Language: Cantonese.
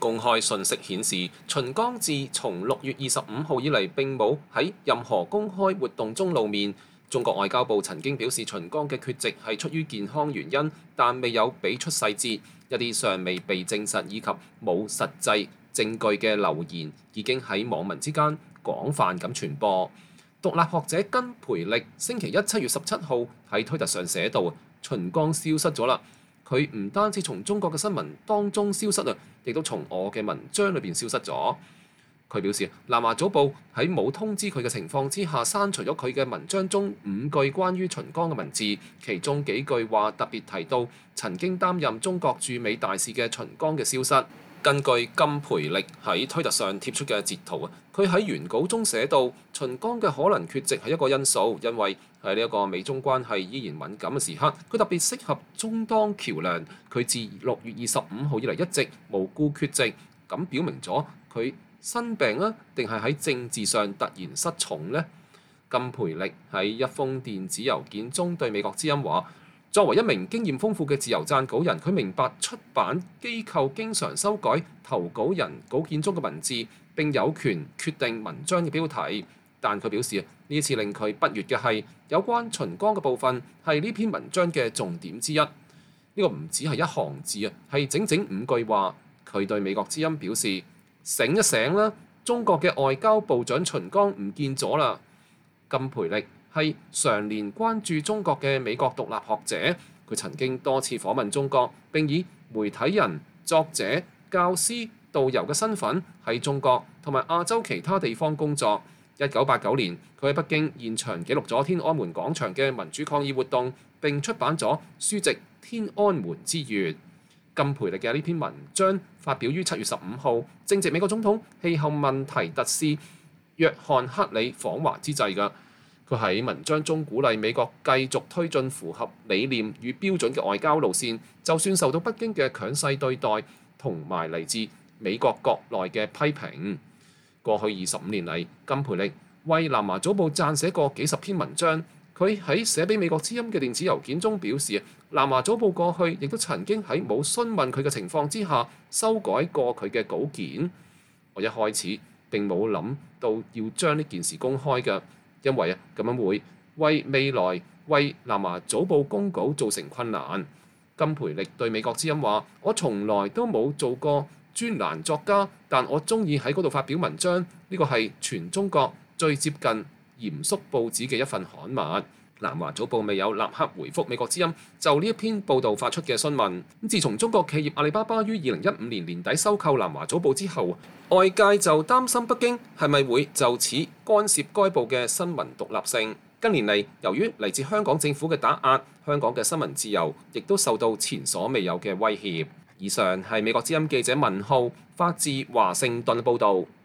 公開信息顯示，秦剛自從6月25號以嚟並冇喺任何公開活動中露面。中國外交部曾經表示，秦剛嘅缺席係出於健康原因，但未有俾出細節。一啲尚未被證實以及冇實際證據嘅流言，已經喺網民之間廣泛咁傳播。獨立學者根培力星期一7月17號喺推特上寫道：秦剛消失咗啦，佢唔單止從中國嘅新聞當中消失啊，亦都從我嘅文章裏邊消失咗。佢表示，南華早報喺冇通知佢嘅情況之下，刪除咗佢嘅文章中5句關於秦剛嘅文字，其中幾句話特別提到曾經擔任中國駐美大使嘅秦剛嘅消失。根據根培力喺推特上貼出嘅截圖啊，佢喺原稿中寫到，秦剛嘅可能缺席係一個因素，因為喺呢一個美中關係依然敏感嘅時刻，佢特別適合充當橋梁。佢自6月25號以嚟一直無故缺席，咁表明咗佢生病啊，定係喺政治上突然失寵呢？根培力喺一封電子郵件中對美國之音話：作為一名經驗豐富嘅自由撰稿人，佢明白出版機構經常修改投稿人稿件中嘅文字，並有權決定文章嘅標題。但佢表示呢次令佢不悅嘅係有關秦剛嘅部分係呢篇文章嘅重點之一。呢個唔只係一行字啊，係整整5句話。佢對美國之音表示：醒一醒啦！中國嘅外交部長秦剛唔見咗啦。根培力係常年關注中國嘅美國獨立學者，佢曾經多次訪問中國，並以媒體人、作者、教師、導遊嘅身份喺中國同埋亞洲其他地方工作。1989年，佢喺北京現場記錄咗天安門廣場嘅民主抗議活動，並出版咗書籍《天安門之月》。根培力嘅呢篇文章發表於7月15號，正值美國總統氣候問題特使約翰克里訪華之際㗎。佢喺文章中鼓勵美國繼續推進符合理念與標準嘅外交路線，就算受到北京嘅強勢對待同埋嚟自美國國內嘅批評。過去25年嚟，根培力為南華早報撰寫過幾十篇文章。佢喺寫俾美國之音嘅電子郵件中表示，南華早報過去亦都曾經喺冇詢問佢嘅情況之下修改過佢嘅稿件。我一開始並冇諗到要將呢件事公開嘅，因為咁樣會為未來為南華早報公稿造成困難。根培力對美國之音話：我從來都冇做過專欄作家，但我中意喺嗰度發表文章，呢個係全中國最接近嚴肅報紙嘅一份刊物。南華早報未有立刻回覆美國之音就呢一篇報導發出嘅詢問。自從中國企業阿里巴巴於2015年年底收購南華早報之後，外界就擔心北京係咪會就此干涉該報嘅新聞獨立性。近年嚟，由於嚟自香港政府嘅打壓，香港嘅新聞自由亦都受到前所未有嘅威脅。以上係美國之音記者文浩發自華盛頓報導。